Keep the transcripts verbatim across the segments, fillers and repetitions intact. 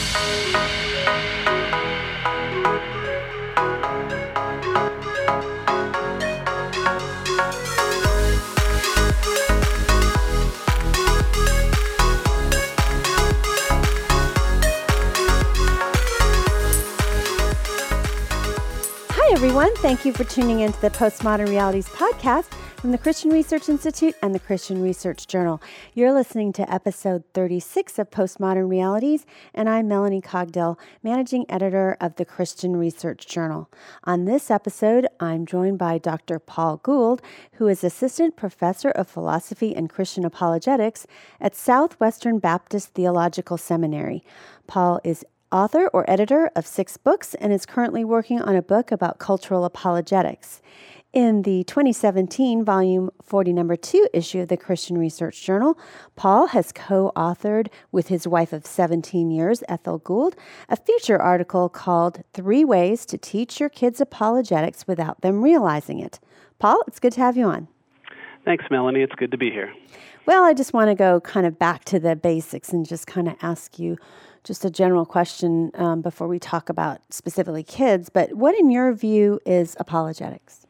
Everyone, thank you for tuning into the Postmodern Realities podcast from the Christian Research Institute and the Christian Research Journal. You're listening to episode thirty-six of Postmodern Realities, and I'm Melanie Cogdill, managing editor of the Christian Research Journal. On this episode, I'm joined by Doctor Paul Gould, who is assistant professor of philosophy and Christian apologetics at Southwestern Baptist Theological Seminary. Paul is author or editor of six books and is currently working on a book about cultural apologetics. In the twenty seventeen volume forty number two issue of the Christian Research Journal, Paul has co-authored with his wife of seventeen years, Ethel Gould, a feature article called Three Ways to Teach Your Kids Apologetics Without Them Realizing It. Paul, it's good to have you on. Thanks, Melanie. It's good to be here. Well, I just want to go kind of back to the basics and just kind of ask you just a general question um, before we talk about specifically kids, but what in your view is apologetics?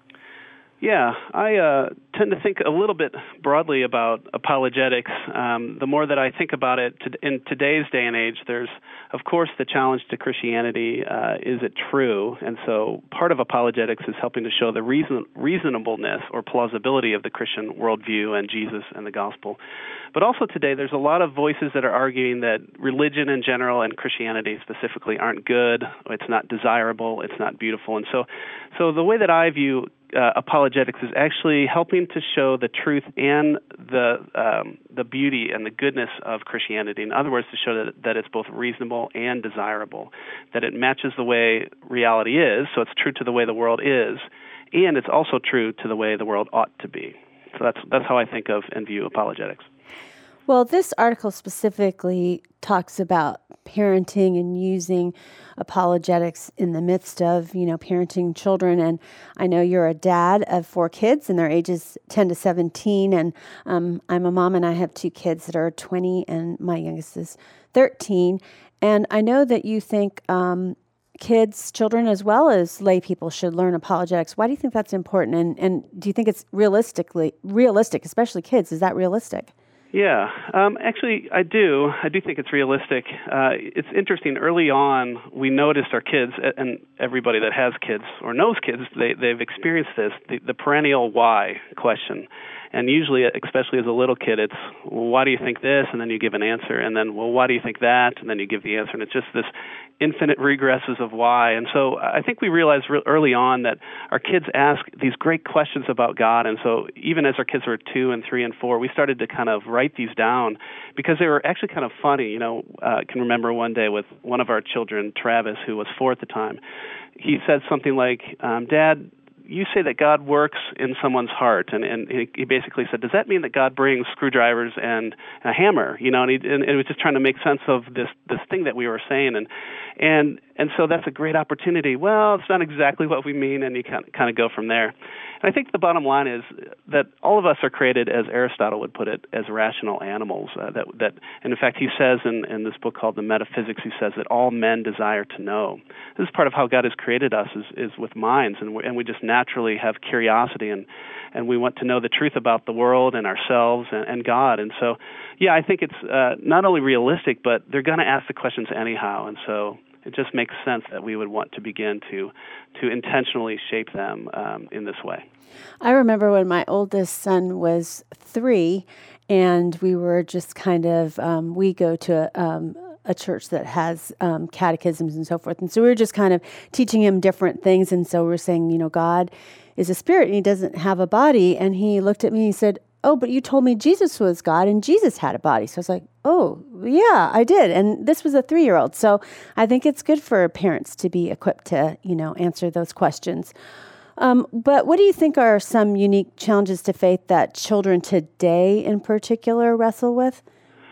Yeah, I uh, tend to think a little bit broadly about apologetics. Um, the more that I think about it to, in today's day and age, there's, of course, the challenge to Christianity. Uh, is it true? And so part of apologetics is helping to show the reason, reasonableness or plausibility of the Christian worldview and Jesus and the gospel. But also today, there's a lot of voices that are arguing that religion in general and Christianity specifically aren't good, it's not desirable, it's not beautiful. And so, so the way that I view Uh, apologetics is actually helping to show the truth and the um, the beauty and the goodness of Christianity. In other words, to show that, that it's both reasonable and desirable, that it matches the way reality is, so it's true to the way the world is, and it's also true to the way the world ought to be. So that's that's how I think of and view apologetics. Well, this article specifically talks about parenting and using apologetics in the midst of, you know, parenting children. And I know you're a dad of four kids, and their ages ten to seventeen. And um, I'm a mom, and I have two kids that are twenty, and my youngest is thirteen. And I know that you think um, kids, children, as well as lay people should learn apologetics. Why do you think that's important? And, and do you think it's realistically realistic, especially kids? Is that realistic? Yeah, um, actually, I do. I do think it's realistic. Uh, it's interesting. Early on, we noticed our kids, and everybody that has kids or knows kids, they, they've experienced this, the, the perennial why question. And usually, especially as a little kid, it's, well, why do you think this? And then you give an answer. And then, well, why do you think that? And then you give the answer. And it's just this infinite regresses of why. And so I think we realized re- early on that our kids ask these great questions about God. And so even as our kids were two and three and four, we started to kind of write these down because they were actually kind of funny. You know, uh, I can remember one day with one of our children, Travis, who was four at the time. He said something like, um, Dad, you say that God works in someone's heart, and, and he basically said, does that mean that God brings screwdrivers and a hammer? You know, and, he, and it was just trying to make sense of this this thing that we were saying, and and and so that's a great opportunity. Well, it's not exactly what we mean, and you kind of, kind of go from there. And I think the bottom line is that all of us are created, as Aristotle would put it, as rational animals. Uh, that that, and in fact, he says in, in this book called The Metaphysics, he says that all men desire to know. This is part of how God has created us, is, is with minds, and we, and we just naturally have curiosity, and, and we want to know the truth about the world and ourselves and, and God. And so, yeah, I think it's uh, not only realistic, but they're going to ask the questions anyhow, and so it just makes sense that we would want to begin to to intentionally shape them um, in this way. I remember when my oldest son was three, and we were just kind of, um, we go to a, um, a church that has um, catechisms and so forth. And so we were just kind of teaching him different things. And so we're saying, you know, God is a spirit and he doesn't have a body. And he looked at me and he said, oh, but you told me Jesus was God and Jesus had a body. So I was like, oh, yeah, I did. And this was a three-year-old. So I think it's good for parents to be equipped to, you know, answer those questions. Um, but what do you think are some unique challenges to faith that children today in particular wrestle with?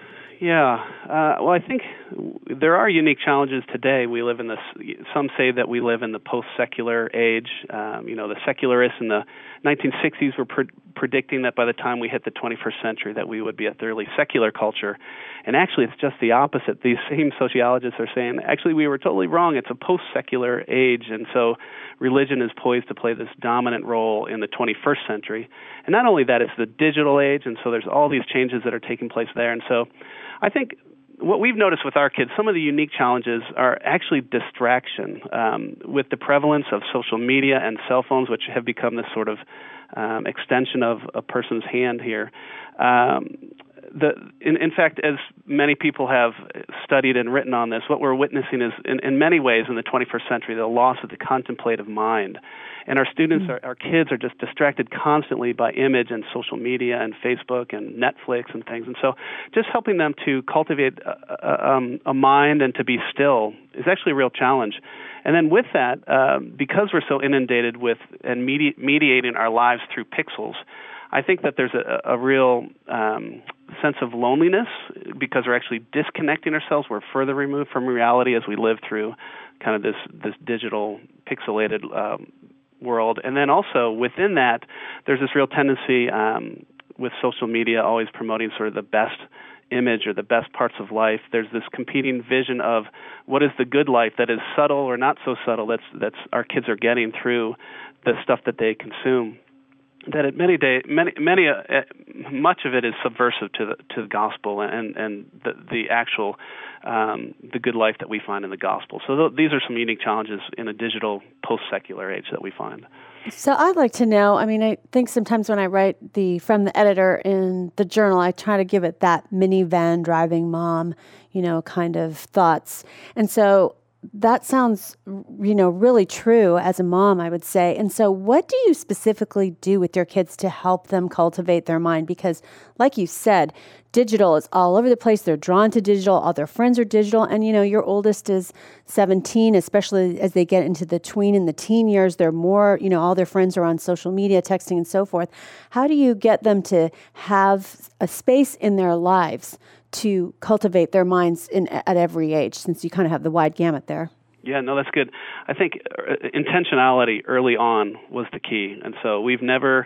Yeah. Uh, well, I think there are unique challenges today. We live in this, some say that we live in the post-secular age. Um, you know, the secularists in the nineteen sixties were pre- predicting that by the time we hit the twenty-first century that we would be a thoroughly secular culture. And actually, it's just the opposite. These same sociologists are saying, actually, we were totally wrong. It's a post-secular age. And so religion is poised to play this dominant role in the twenty-first century. And not only that, it's the digital age, and so there's all these changes that are taking place there. And so I think what we've noticed with our kids, some of the unique challenges are actually distraction. Um, with the prevalence of social media and cell phones, which have become this sort of um, extension of a person's hand here, um, The, in, in fact, as many people have studied and written on this, what we're witnessing is, in, in many ways, in the twenty-first century, the loss of the contemplative mind. And our students, mm-hmm. our, our kids are just distracted constantly by image and social media and Facebook and Netflix and things. And so just helping them to cultivate a, a, um, a mind and to be still is actually a real challenge. And then with that, uh, because we're so inundated with and medi- mediating our lives through pixels, I think that there's a, a real um, sense of loneliness because we're actually disconnecting ourselves. We're further removed from reality as we live through kind of this, this digital pixelated um, world. And then also within that, there's this real tendency um, with social media always promoting sort of the best image or the best parts of life. There's this competing vision of what is the good life that is subtle or not so subtle that's that's our kids are getting through the stuff that they consume. That at many day, many, many, uh, much of it is subversive to the to the gospel and and the the actual um, the good life that we find in the gospel. So th- these are some unique challenges in a digital post-secular age that we find. So I'd like to know. I mean, I think sometimes when I write the from the editor in the journal, I try to give it that minivan driving mom, you know, kind of thoughts, and so. That sounds, you know, really true as a mom, I would say. And so what do you specifically do with your kids to help them cultivate their mind? Because like you said, digital is all over the place. They're drawn to digital. All their friends are digital. And, you know, your oldest is seventeen, especially as they get into the tween and the teen years. They're more, you know, all their friends are on social media, texting and so forth. How do you get them to have a space in their lives to cultivate their minds in, at every age, since you kind of have the wide gamut there? Yeah, no, that's good. I think intentionality early on was the key. And so we've never,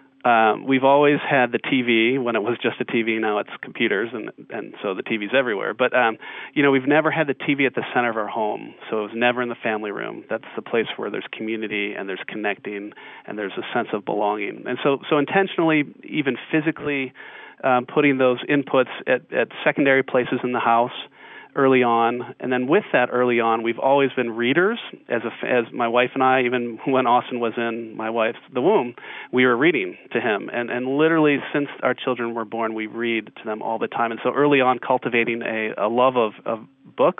um, we've always had the T V when it was just a T V. Now it's computers, and and so the T V's everywhere. But, um, you know, we've never had the T V at the center of our home. So it was never in the family room. That's the place where there's community and there's connecting and there's a sense of belonging. And so, so intentionally, even physically, Um, putting those inputs at, at secondary places in the house early on. And then with that early on, we've always been readers. As a, as my wife and I, even when Austin was in my wife's the womb, we were reading to him. And, and literally since our children were born, we read to them all the time. And so early on, cultivating a, a love of, of books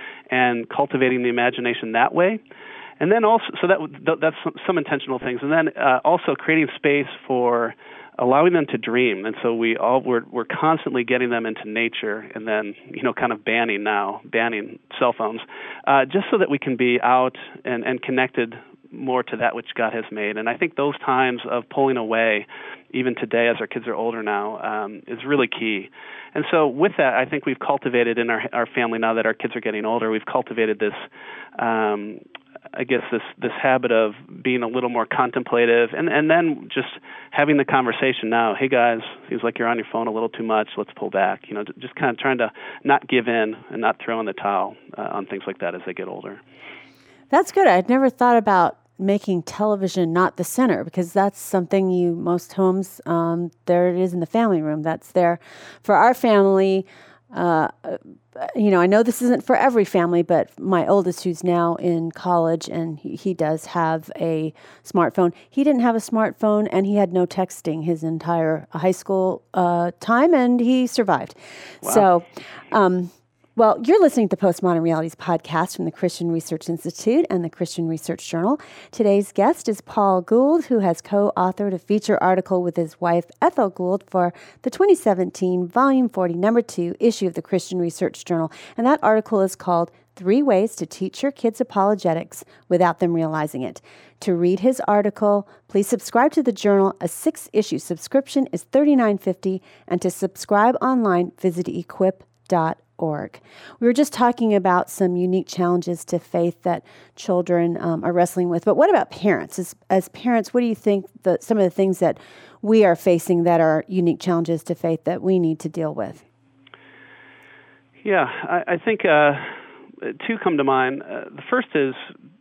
and cultivating the imagination that way. And then also, so that that's some, some intentional things. And then uh, also creating space for allowing them to dream. And so we all we're we're constantly getting them into nature, and then, you know, kind of banning now, banning cell phones, uh, just so that we can be out and, and connected more to that which God has made. And I think those times of pulling away, even today as our kids are older now, um, is really key. And so with that, I think we've cultivated in our our family, now that our kids are getting older, we've cultivated this um I guess this this habit of being a little more contemplative, and, and then just having the conversation now. Hey guys, seems like you're on your phone a little too much. Let's pull back. You know, just kind of trying to not give in and not throw in the towel uh, on things like that as they get older. That's good. I'd never thought about making television not the center, because that's something you most homes um, there it is in the family room. That's there for our family. Uh, you know, I know this isn't for every family, but my oldest, who's now in college, and he, he does have a smartphone. He didn't have a smartphone, and he had no texting his entire high school uh, time, and he survived. Wow. So, um, well, you're listening to the Postmodern Realities podcast from the Christian Research Institute and the Christian Research Journal. Today's guest is Paul Gould, who has co-authored a feature article with his wife, Ethel Gould, for the twenty seventeen Volume forty, Number two issue of the Christian Research Journal. And that article is called Three Ways to Teach Your Kids Apologetics Without Them Realizing It. To read his article, please subscribe to the journal. A six-issue subscription is thirty-nine fifty, and to subscribe online, visit equip dot org. We were just talking about some unique challenges to faith that children um, are wrestling with, but what about parents? As, as parents, what do you think the, some of the things that we are facing that are unique challenges to faith that we need to deal with? Yeah, I, I think uh, two come to mind. Uh, the first is,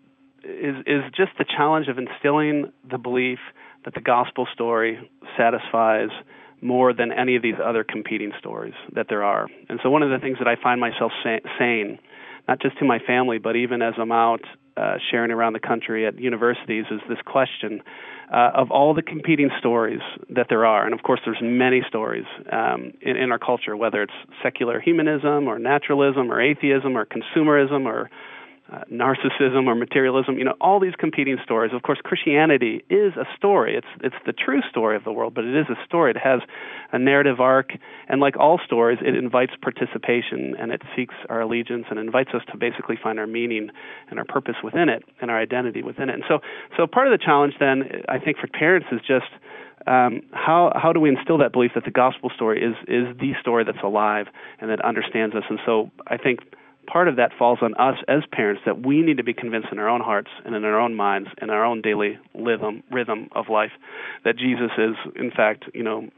is is just the challenge of instilling the belief that the gospel story satisfies more than any of these other competing stories that there are. And so one of the things that I find myself say, saying, not just to my family, but even as I'm out uh, sharing around the country at universities, is this question uh, of all the competing stories that there are. And of course, there's many stories um, in, in our culture, whether it's secular humanism or naturalism or atheism or consumerism or Uh, narcissism or materialism, you know, all these competing stories. Of course, Christianity is a story. It's it's the true story of the world, but it is a story. It has a narrative arc, and like all stories, it invites participation, and it seeks our allegiance and invites us to basically find our meaning and our purpose within it and our identity within it. And so, so part of the challenge then, I think, for parents is just um, how how do we instill that belief that the gospel story is is the story that's alive and that understands us. And so I think part of that falls on us as parents, that we need to be convinced in our own hearts and in our own minds, in our own daily rhythm, rhythm of life, that Jesus is, in fact, you know,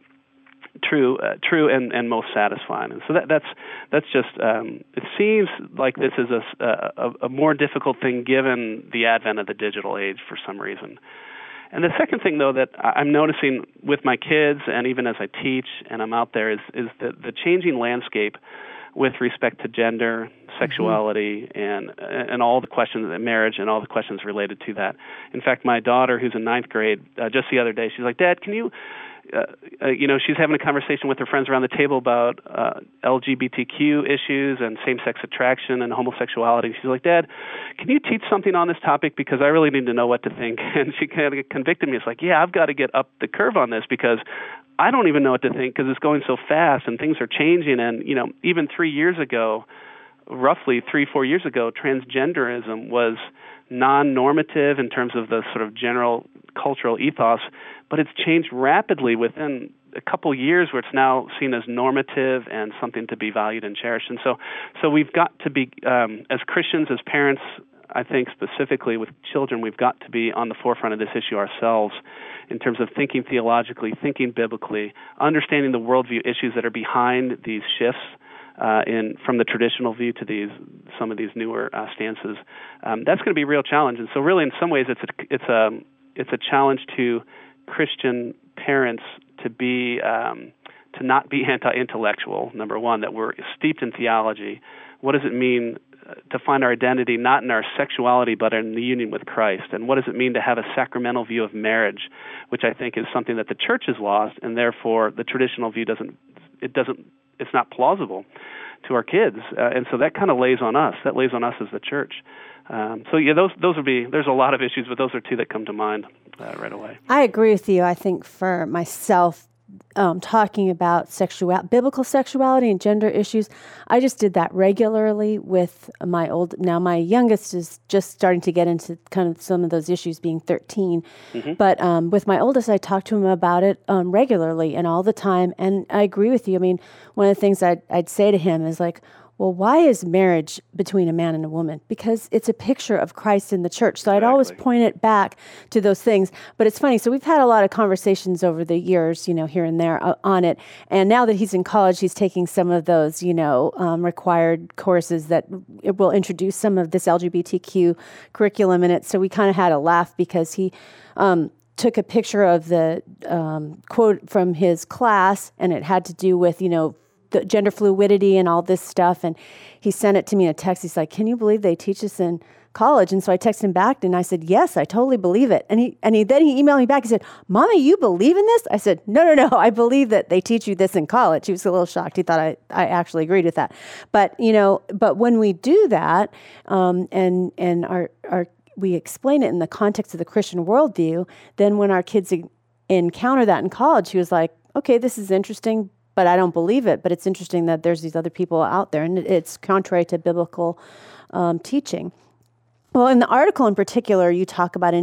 true, uh, true, and, and most satisfying. And so that, that's that's just. Um, it seems like this is a, a a more difficult thing given the advent of the digital age for some reason. And the second thing, though, that I'm noticing with my kids, and even as I teach and I'm out there, is is the, the changing landscape with respect to gender, sexuality, mm-hmm. and and all the questions of marriage and all the questions related to that. In fact, my daughter, who's in ninth grade, uh, just the other day, she's like, "Dad, can you," uh, uh, you know, she's having a conversation with her friends around the table about uh, L G B T Q issues and same-sex attraction and homosexuality. She's like, "Dad, can you teach something on this topic, because I really need to know what to think?" And she kind of convicted me. It's like, yeah, I've got to get up the curve on this, because I don't even know what to think, because it's going so fast and things are changing. And, you know, even three years ago, roughly three, four years ago, transgenderism was non-normative in terms of the sort of general cultural ethos, but it's changed rapidly within a couple years, where it's now seen as normative and something to be valued and cherished. And so, so we've got to be, um, as Christians, as parents, I think specifically with children, we've got to be on the forefront of this issue ourselves, in terms of thinking theologically, thinking biblically, understanding the worldview issues that are behind these shifts uh, in from the traditional view to these some of these newer uh, stances. Um, that's going to be a real challenge. And so, really, in some ways, it's a it's a it's a challenge to Christian parents to be um, to not be anti-intellectual. Number one, that we're steeped in theology. What does it mean to find our identity not in our sexuality, but in the union with Christ? And what does it mean to have a sacramental view of marriage, which I think is something that the church has lost, and therefore the traditional view doesn't, it doesn't, it's not plausible to our kids. Uh, and so that kind of lays on us. That lays on us as the church. Um, so yeah, those those would be. There's a lot of issues, but those are two that come to mind uh, right away. I agree with you. I think for myself, Um, talking about sexual, biblical sexuality and gender issues, I just did that regularly with my old. Now my youngest is just starting to get into kind of some of those issues, being thirteen. Mm-hmm. But um, with my oldest, I talk to him about it um, regularly and all the time. And I agree with you. I mean, one of the things I'd, I'd say to him is like, well, why is marriage between a man and a woman? Because it's a picture of Christ in the church. So exactly. I'd always point it back to those things. But it's funny. So we've had a lot of conversations over the years, you know, here and there uh, on it. And now that he's in college, he's taking some of those, you know, um, required courses that will introduce some of this L G B T Q curriculum in it. So we kind of had a laugh, because he um, took a picture of the um, quote from his class, and it had to do with, you know, the gender fluidity and all this stuff. And he sent it to me in a text. He's like, "Can you believe they teach this in college?" And so I texted him back and I said, "Yes, I totally believe it." And he and he then he emailed me back. He said, "Mommy, you believe in this?" I said, "No, no, no. I believe that they teach you this in college." He was a little shocked. He thought I, I actually agreed with that. But, you know, but when we do that, um, and and our our we explain it in the context of the Christian worldview, then when our kids encounter that in college, he was like, "Okay, this is interesting, but I don't believe it. But it's interesting that there's these other people out there, and it's contrary to biblical um, teaching." Well, in the article in particular, you talk about inter-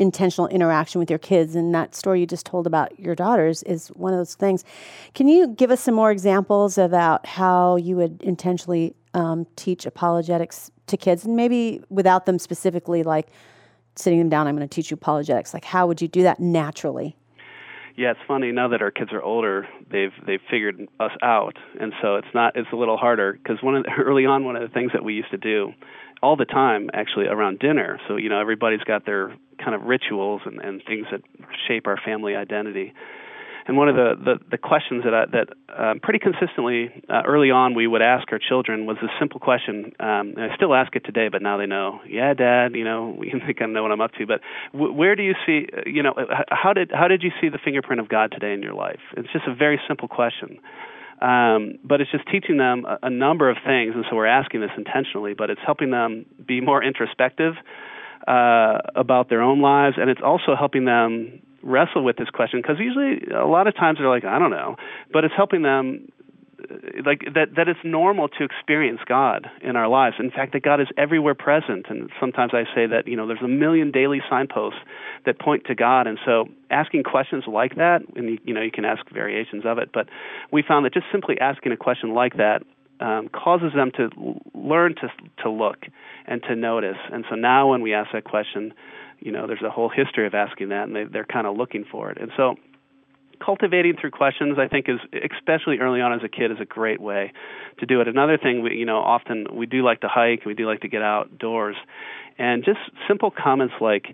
intentional interaction with your kids. And that story you just told about your daughters is one of those things. Can you give us some more examples about how you would intentionally um, teach apologetics to kids, and maybe without them specifically like sitting them down, I'm going to teach you apologetics. Like, how would you do that naturally? Yeah, it's funny now that our kids are older, they've they've figured us out, and so it's not it's a little harder because one of the, early on one of the things that we used to do all the time actually around dinner. So you know everybody's got their kind of rituals and, and things that shape our family identity. And one of the, the, the questions that I, that um, pretty consistently uh, early on we would ask our children was this simple question. Um, and I still ask it today, but now they know. Yeah, Dad, you know, we think I know what I'm up to. But w- where do you see, you know, how did how did you see the fingerprint of God today in your life? It's just a very simple question. Um, but it's just teaching them a, a number of things, and so we're asking this intentionally. But it's helping them be more introspective uh, about their own lives, and it's also helping them wrestle with this question, because usually a lot of times they're like, I don't know, but it's helping them like that that it's normal to experience God in our lives. In fact, that God is everywhere present, and sometimes I say that, you know, there's a million daily signposts that point to God, and so asking questions like that, and you, you know, you can ask variations of it, but we found that just simply asking a question like that um, causes them to learn to to look and to notice. And so now when we ask that question, you know, there's a whole history of asking that, and they, they're kind of looking for it. And so cultivating through questions, I think, is, especially early on as a kid, is a great way to do it. Another thing, we, you know, often we do like to hike, we do like to get outdoors, and just simple comments like,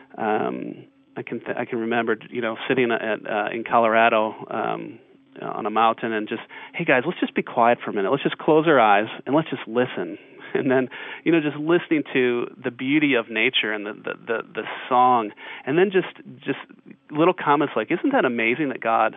um, I can th- I can remember, you know, sitting at uh, in Colorado um, on a mountain and just, hey guys, let's just be quiet for a minute. Let's just close our eyes and let's just listen. And then, you know, just listening to the beauty of nature and the, the, the, the song, and then just just little comments like, isn't that amazing that God,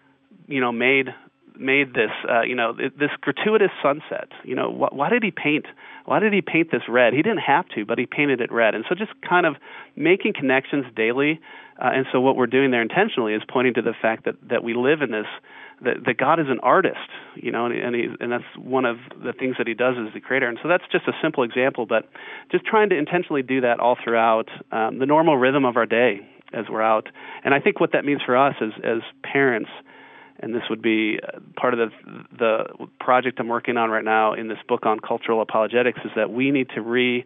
you know, made made this, uh, you know, this gratuitous sunset? You know, wh- why did he paint? Why did he paint this red? He didn't have to, but he painted it red. And so just kind of making connections daily. Uh, and so what we're doing there intentionally is pointing to the fact that, that we live in this, that, that God is an artist, you know, and, and, he, and that's one of the things that he does as the creator. And so that's just a simple example, but just trying to intentionally do that all throughout um, the normal rhythm of our day as we're out. And I think what that means for us as, as parents, and this would be part of the the project I'm working on right now in this book on cultural apologetics, is that we need to re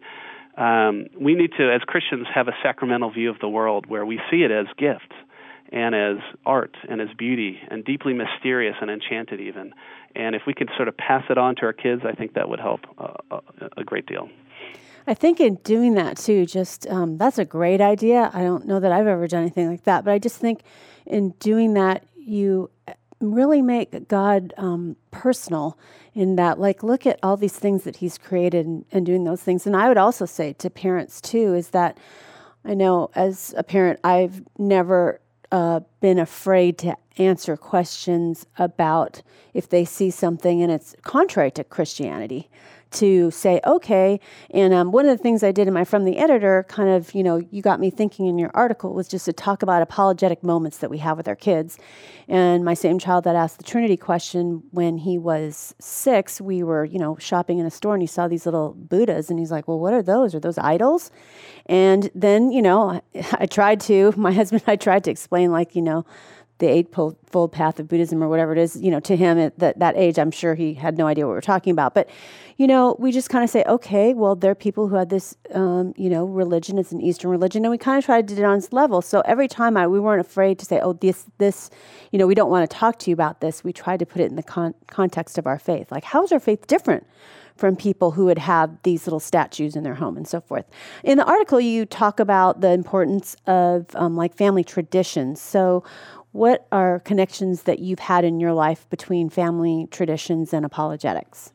um, we need to, as Christians, have a sacramental view of the world where we see it as gifts and as art and as beauty and deeply mysterious and enchanted even. And if we could sort of pass it on to our kids, I think that would help uh, a great deal. I think in doing that too, just um, that's a great idea. I don't know that I've ever done anything like that, but I just think in doing that, you really make God um, personal in that, like, look at all these things that he's created and, and doing those things. And I would also say to parents too, is that I know as a parent, I've never uh, been afraid to answer questions about if they see something and it's contrary to Christianity, to say, okay. And um, one of the things I did in my From the Editor, kind of, you know, you got me thinking in your article, was just to talk about apologetic moments that we have with our kids. And my same child that asked the Trinity question, when he was six, we were, you know, shopping in a store and he saw these little Buddhas and he's like, well, what are those? Are those idols? And then, you know, I tried to, my husband and I tried to explain, like, you know, the Eightfold Path of Buddhism or whatever it is, you know, to him at that, that age, I'm sure he had no idea what we were talking about. But, you know, we just kind of say, okay, well, there are people who had this, um, you know, religion. It's an Eastern religion. And we kind of tried to do it on this level. So every time I, we weren't afraid to say, oh, this, this, you know, we don't want to talk to you about this. We tried to put it in the con- context of our faith. Like, how is our faith different from people who would have these little statues in their home and so forth? In the article, you talk about the importance of um, like family traditions. So what are connections that you've had in your life between family traditions and apologetics?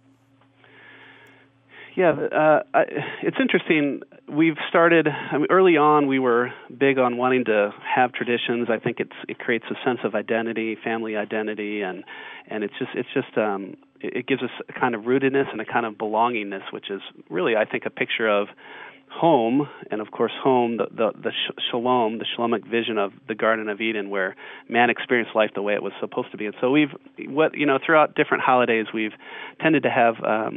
Yeah, uh, I, it's interesting. We've started, I mean, early on, we were big on wanting to have traditions. I think it's it creates a sense of identity, family identity, and and it's just it's just um, it, it gives us a kind of rootedness and a kind of belongingness, which is really, I think, a picture of home, and of course home, the, the, the shalom, the shalomic vision of the Garden of Eden, where man experienced life the way it was supposed to be. And so we've, what you know, throughout different holidays, we've tended to have um,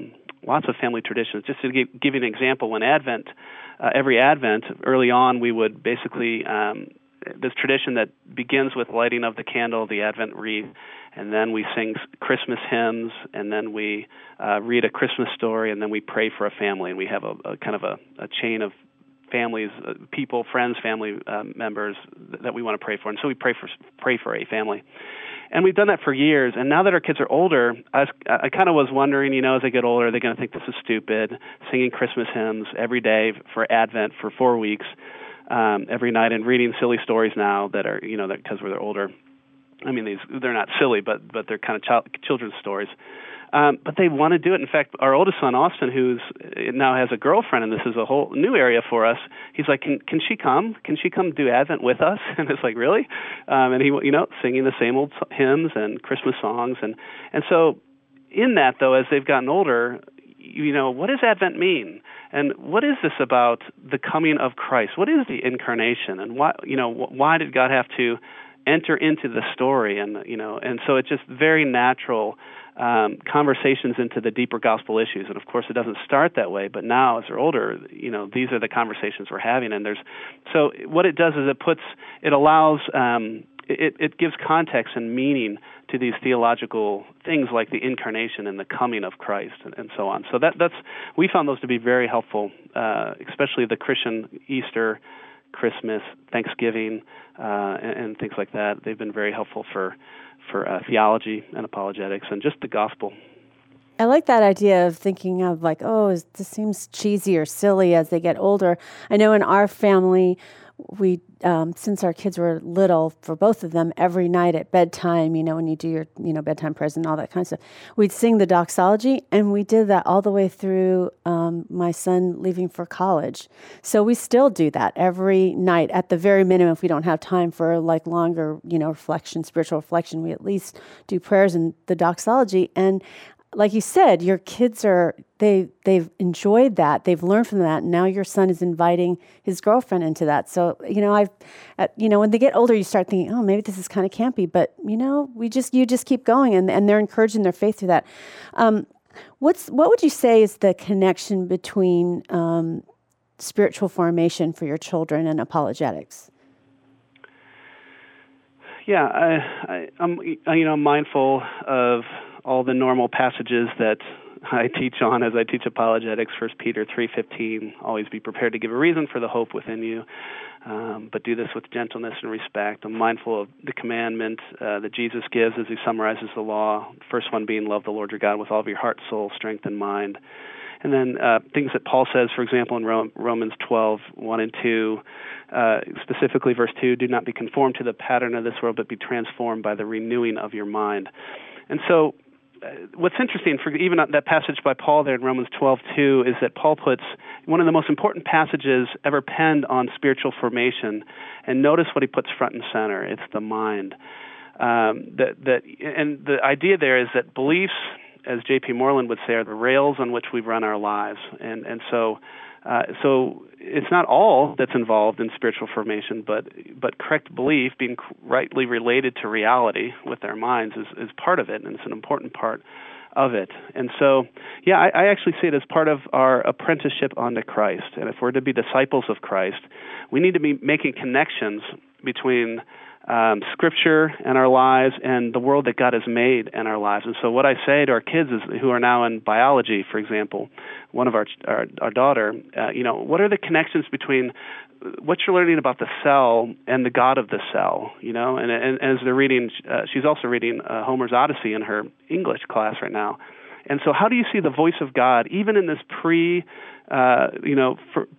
lots of family traditions. Just to give, give you an example, when Advent, uh, every Advent, early on, we would basically, um, this tradition that begins with lighting of the candle, the Advent wreath, and then we sing Christmas hymns, and then we uh, read a Christmas story, and then we pray for a family, and we have a, a kind of a, a chain of families, uh, people, friends, family uh, members th- that we want to pray for, and so we pray for pray for a family. And we've done that for years, and now that our kids are older, I, was, I kind of was wondering, you know, as they get older, are they going to think this is stupid, singing Christmas hymns every day for Advent for four weeks, um, every night, and reading silly stories now that are, you know, because they're older. I mean, these they're not silly, but but they're kind of child, children's stories. Um, but they want to do it. In fact, our oldest son, Austin, who's now has a girlfriend, and this is a whole new area for us, he's like, can can she come? Can she come do Advent with us? And it's like, really? Um, and he, you know, singing the same old hymns and Christmas songs. And, and so in that, though, as they've gotten older, you know, what does Advent mean? And what is this about the coming of Christ? What is the incarnation? And why, you know, why did God have to enter into the story? And, you know, and so it's just very natural Um, conversations into the deeper gospel issues. And of course it doesn't start that way, but now as they're older, you know, these are the conversations we're having. And there's, so what it does is it puts, it allows, um, it, it gives context and meaning to these theological things like the incarnation and the coming of Christ and, and so on. So that that's, we found those to be very helpful, uh, especially the Christian Easter, Christmas, Thanksgiving, uh, and, and things like that. They've been very helpful for for uh, theology and apologetics and just the gospel. I like that idea of thinking of like, oh, is, this seems cheesy or silly as they get older. I know in our family, we, um, since our kids were little, for both of them, every night at bedtime, you know, when you do your, you know, bedtime prayers and all that kind of stuff, we'd sing the doxology, and we did that all the way through um, my son leaving for college. So we still do that every night. At the very minimum, if we don't have time for like longer, you know, reflection, spiritual reflection, we at least do prayers and the doxology. And like you said, your kids are, they, they've enjoyed that. They've learned from that. And now your son is inviting his girlfriend into that. So, you know, I've, uh, you know, when they get older, you start thinking, oh, maybe this is kind of campy, but you know, we just, you just keep going, and, and they're encouraging their faith through that. Um, what's, what would you say is the connection between um, spiritual formation for your children and apologetics? Yeah, I, I, I'm, you know, mindful of all the normal passages that I teach on as I teach apologetics. First Peter three fifteen, always be prepared to give a reason for the hope within you, um, but do this with gentleness and respect. I'm mindful of the commandment uh, that Jesus gives as he summarizes the law, first one being love the Lord your God with all of your heart, soul, strength, and mind. And then uh, things that Paul says, for example, in Romans twelve, one and two, uh, specifically verse two, do not be conformed to the pattern of this world, but be transformed by the renewing of your mind. And so what's interesting for even that passage by Paul there in Romans twelve two is that Paul puts one of the most important passages ever penned on spiritual formation, and notice what he puts front and center. It's the mind. Um, that that and the idea there is that beliefs, as J P Moreland would say, are the rails on which we run our lives, and and so. Uh, so it's not all that's involved in spiritual formation, but but correct belief, being rightly related to reality with our minds, is, is part of it, and it's an important part of it. And so, yeah, I, I actually see it as part of our apprenticeship unto Christ. And if we're to be disciples of Christ, we need to be making connections between Um, Scripture and our lives and the world that God has made in our lives. And so what I say to our kids is, who are now in biology, for example, one of our our, our daughter, uh, you know, what are the connections between what you're learning about the cell and the God of the cell, you know? And, and, and as they're reading, uh, she's also reading uh, Homer's Odyssey in her English class right now. And so how do you see the voice of God, even in this pre, uh, you know,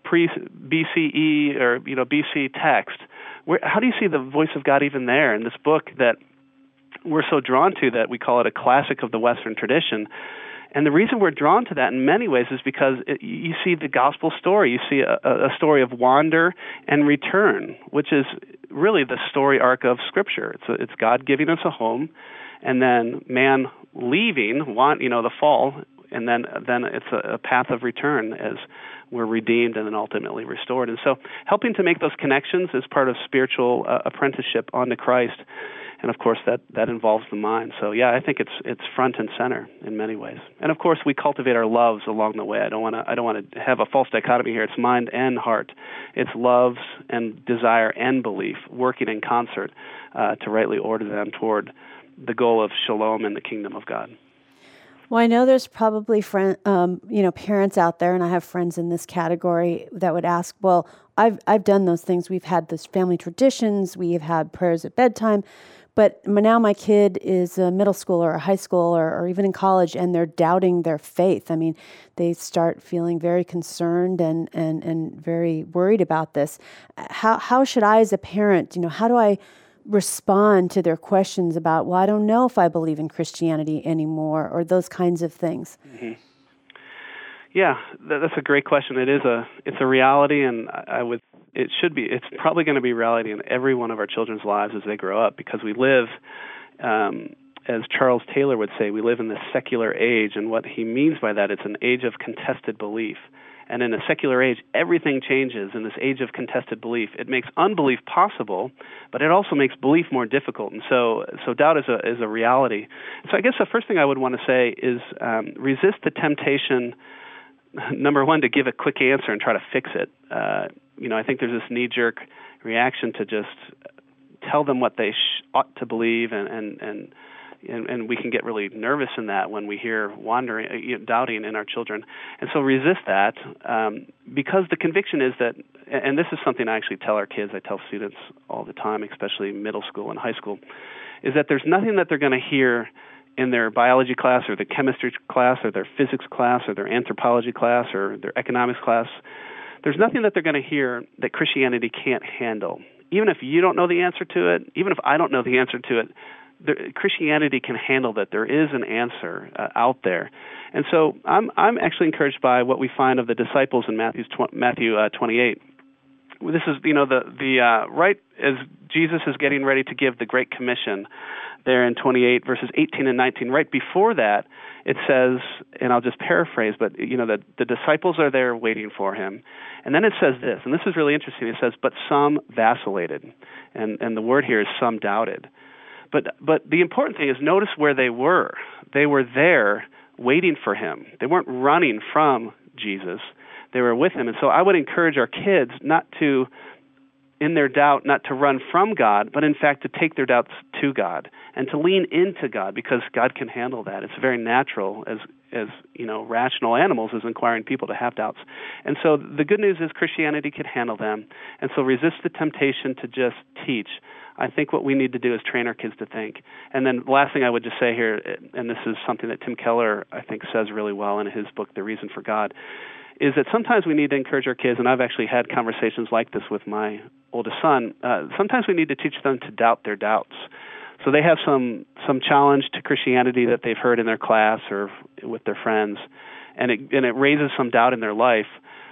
pre-B C E or, you know, B C text? Where, how do you see the voice of God even there in this book that we're so drawn to, that we call it a classic of the Western tradition? And the reason we're drawn to that in many ways is because it, you see the gospel story. You see a, a story of wander and return, which is really the story arc of Scripture. It's, a, it's God giving us a home, and then man leaving, want, you know, the fall, and then then it's a, a path of return as we're redeemed and then ultimately restored. And so helping to make those connections is part of spiritual uh, apprenticeship unto Christ. and of course that, that involves the mind. So yeah, I think it's it's front and center in many ways. And of course we cultivate our loves along the way. I don't want to I don't want to have a false dichotomy here. It's mind and heart. It's loves and desire and belief working in concert uh, to rightly order them toward the goal of shalom in the kingdom of God. Well, I know there's probably friend, um, you know, parents out there, and I have friends in this category that would ask, well, I've I've done those things. We've had those family traditions. We have had prayers at bedtime. But now my kid is a middle school or a high school or, or even in college, and they're doubting their faith. I mean, they start feeling very concerned and, and, and very worried about this. How how should I, as a parent, you know, how do I respond to their questions about, well, I don't know if I believe in Christianity anymore, or those kinds of things? Mm-hmm. Yeah, that's a great question. It is a it's a reality, and I would it should be it's probably going to be a reality in every one of our children's lives as they grow up, because we live, um, as Charles Taylor would say, we live in the secular age, and what he means by that, it's an age of contested belief. And in a secular age, everything changes. In this age of contested belief, it makes unbelief possible, but it also makes belief more difficult. And so, so doubt is a is a reality. So I guess the first thing I would want to say is um, resist the temptation. Number one, to give a quick answer and try to fix it. Uh, you know, I think there's this knee-jerk reaction to just tell them what they sh- ought to believe, and and, and and and we can get really nervous in that when we hear wandering, uh, you know, doubting in our children. And so resist that, um, because the conviction is that, and this is something I actually tell our kids, I tell students all the time, especially middle school and high school, is that there's nothing that they're going to hear in their biology class or their chemistry class or their physics class or their anthropology class or their economics class. There's nothing that they're going to hear that Christianity can't handle. Even if you don't know the answer to it, even if I don't know the answer to it, the, Christianity can handle that. There is an answer uh, out there. And so I'm I'm actually encouraged by what we find of the disciples in Matthew's tw- Matthew uh, twenty-eight. This is, you know, the, the uh, right as Jesus is getting ready to give the Great Commission there in twenty-eight, verses eighteen and nineteen. Right before that, it says, and I'll just paraphrase, but, you know, that the disciples are there waiting for him. And then it says this, and this is really interesting. It says, but some vacillated. And, and the word here is some doubted. But but the important thing is notice where they were. They were there waiting for him. They weren't running from Jesus. They were with him. And so I would encourage our kids not to, in their doubt, not to run from God, but in fact to take their doubts to God and to lean into God, because God can handle that. It's very natural as as you know, rational animals, as inquiring people, to have doubts. And so the good news is Christianity can handle them. And so resist the temptation to just teach. I think what we need to do is train our kids to think. And then the last thing I would just say here, and this is something that Tim Keller, I think, says really well in his book, The Reason for God, is that sometimes we need to encourage our kids, and I've actually had conversations like this with my oldest son. Uh, sometimes we need to teach them to doubt their doubts. So they have some some challenge to Christianity that they've heard in their class or with their friends, and it and it raises some doubt in their life,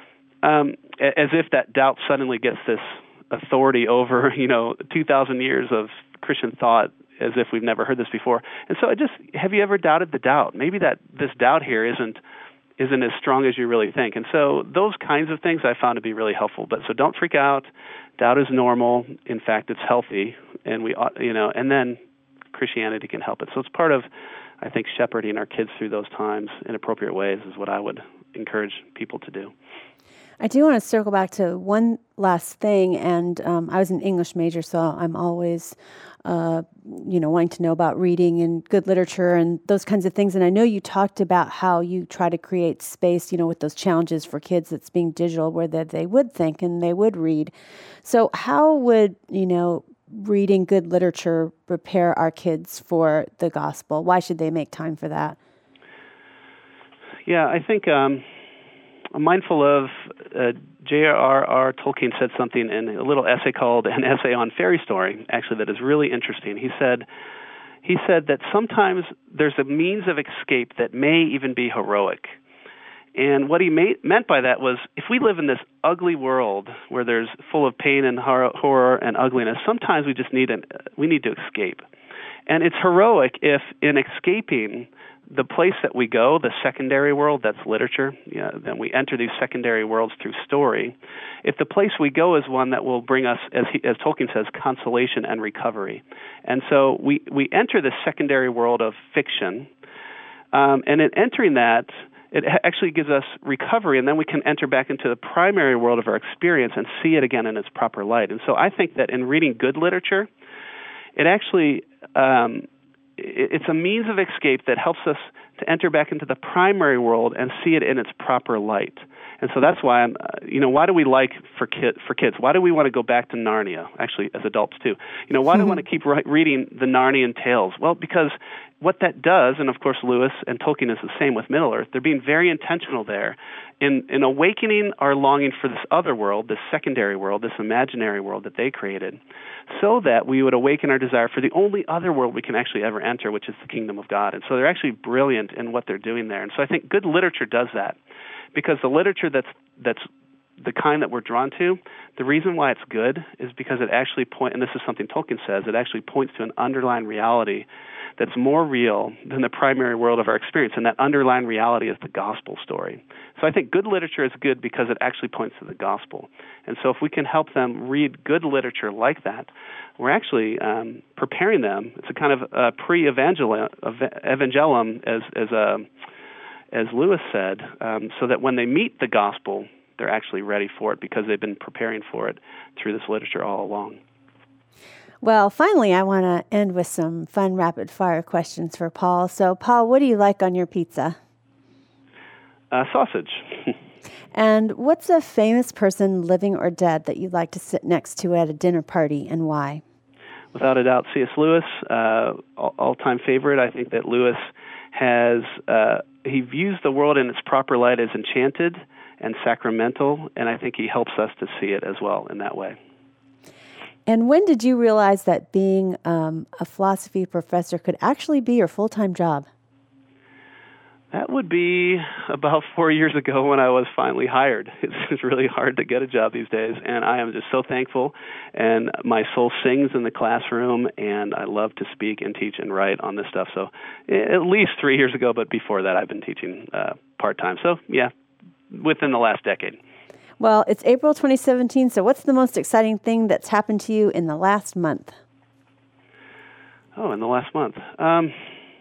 um, as if that doubt suddenly gets this authority over, you know, two thousand years of Christian thought, as if we've never heard this before. And so I just, have you ever doubted the doubt? Maybe that this doubt here isn't isn't as strong as you really think. And so those kinds of things I found to be really helpful. But so don't freak out. Doubt is normal. In fact, it's healthy, and we ought, you know, and then Christianity can help it. So it's part of, I think, shepherding our kids through those times in appropriate ways is what I would encourage people to do. I do want to circle back to one last thing, and um, I was an English major, so I'm always, uh, you know, wanting to know about reading and good literature and those kinds of things. And I know you talked about how you try to create space, you know, with those challenges for kids that's being digital, where that they would think and they would read. So how would, you know, reading good literature prepare our kids for the gospel? Why should they make time for that? Yeah, I think... Um I'm mindful of uh, J R R Tolkien said something in a little essay called An Essay on Fairy Story, actually, that is really interesting. He said he said that sometimes there's a means of escape that may even be heroic. And what he may, meant by that was, if we live in this ugly world where there's full of pain and horror, horror and ugliness, sometimes we just need an, we need to escape. And it's heroic if, in escaping the place that we go, the secondary world, that's literature, you know, then we enter these secondary worlds through story. If the place we go is one that will bring us, as, he, as Tolkien says, consolation and recovery. And so we, we enter this secondary world of fiction, um, and in entering that, it actually gives us recovery, and then we can enter back into the primary world of our experience and see it again in its proper light. And so I think that in reading good literature, it actually... Um, It's a means of escape that helps us to enter back into the primary world and see it in its proper light. And so that's why I'm, uh, you know, why do we like for kid for kids? Why do we want to go back to Narnia? Actually, as adults too. You know, why do we want to keep re- reading the Narnian tales? Well, because what that does, and of course Lewis and Tolkien is the same with Middle Earth. They're being very intentional there in in awakening our longing for this other world, this secondary world, this imaginary world that they created, so that we would awaken our desire for the only other world we can actually ever enter, which is the kingdom of God. And so they're actually brilliant in what they're doing there. And so I think good literature does that, because the literature that's that's the kind that we're drawn to, the reason why it's good is because it actually point, and this is something Tolkien says, it actually points to an underlying reality that's more real than the primary world of our experience, and that underlying reality is the gospel story. So I think good literature is good because it actually points to the gospel. And so if we can help them read good literature like that, we're actually um, preparing them. It's a kind of uh, pre-evangelium, as as a as Lewis said, um, so that when they meet the gospel, they're actually ready for it because they've been preparing for it through this literature all along. Well, finally, I want to end with some fun rapid-fire questions for Paul. So, Paul, what do you like on your pizza? Uh, sausage. And what's a famous person, living or dead, that you'd like to sit next to at a dinner party, and why? Without a doubt, C S. Lewis, uh, all-time favorite. I think that Lewis has, uh, he views the world in its proper light as enchanted and sacramental, and I think he helps us to see it as well in that way. And when did you realize that being um, a philosophy professor could actually be your full-time job? That would be about four years ago when I was finally hired. It's, it's really hard to get a job these days, and I am just so thankful. And my soul sings in the classroom, and I love to speak and teach and write on this stuff. So at least three years ago, but before that I've been teaching uh, part-time. So yeah, within the last decade. Well, it's April twenty seventeen, so what's the most exciting thing that's happened to you in the last month? Oh, in the last month. Um,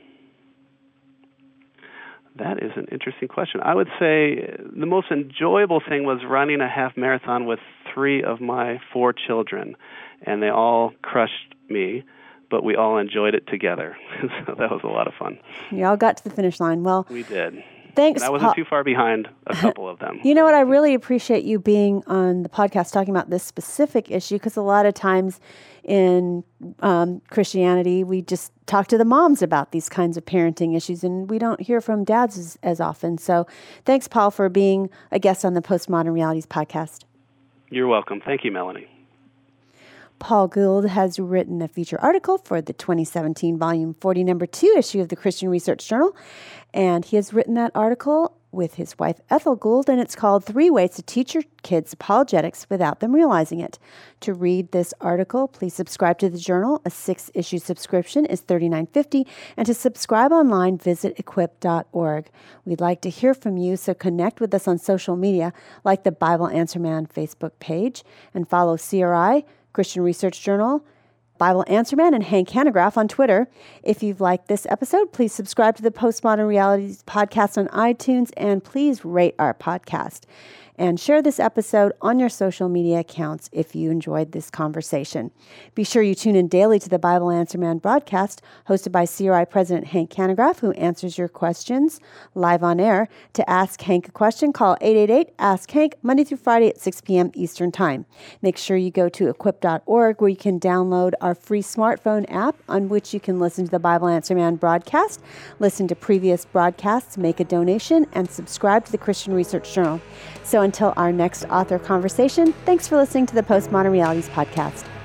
that is an interesting question. I would say the most enjoyable thing was running a half marathon with three of my four children, and they all crushed me, but we all enjoyed it together. So that was a lot of fun. You all got to the finish line. Well, we did. Thanks, and I wasn't Paul. too far behind a couple of them. You know what? I really appreciate you being on the podcast talking about this specific issue, because a lot of times in um, Christianity, we just talk to the moms about these kinds of parenting issues, and we don't hear from dads as, as often. So thanks, Paul, for being a guest on the Postmodern Realities podcast. You're welcome. Thank you, Melanie. Paul Gould has written a feature article for the twenty seventeen Volume forty, Number two issue of the Christian Research Journal, and he has written that article with his wife Ethel Gould, and it's called Three Ways to Teach Your Kids Apologetics Without Them Realizing It. To read this article, please subscribe to the journal. A six-issue subscription is thirty-nine fifty, and to subscribe online, visit equip dot org. We'd like to hear from you, so connect with us on social media, like the Bible Answer Man Facebook page, and follow C R I, Christian Research Journal, Bible Answer Man, and Hank Hanegraaff on Twitter. If you've liked this episode, please subscribe to the Postmodern Realities podcast on iTunes, and please rate our podcast. And share this episode on your social media accounts if you enjoyed this conversation. Be sure you tune in daily to the Bible Answer Man broadcast, hosted by C R I President Hank Hanegraaff, who answers your questions live on air. To ask Hank a question, call eight eight eight, ask Hank, Monday through Friday at six p.m. Eastern Time. Make sure you go to equip dot org, where you can download our free smartphone app on which you can listen to the Bible Answer Man broadcast, listen to previous broadcasts, make a donation, and subscribe to the Christian Research Journal. So until our next author conversation, thanks for listening to the Postmodern Realities podcast.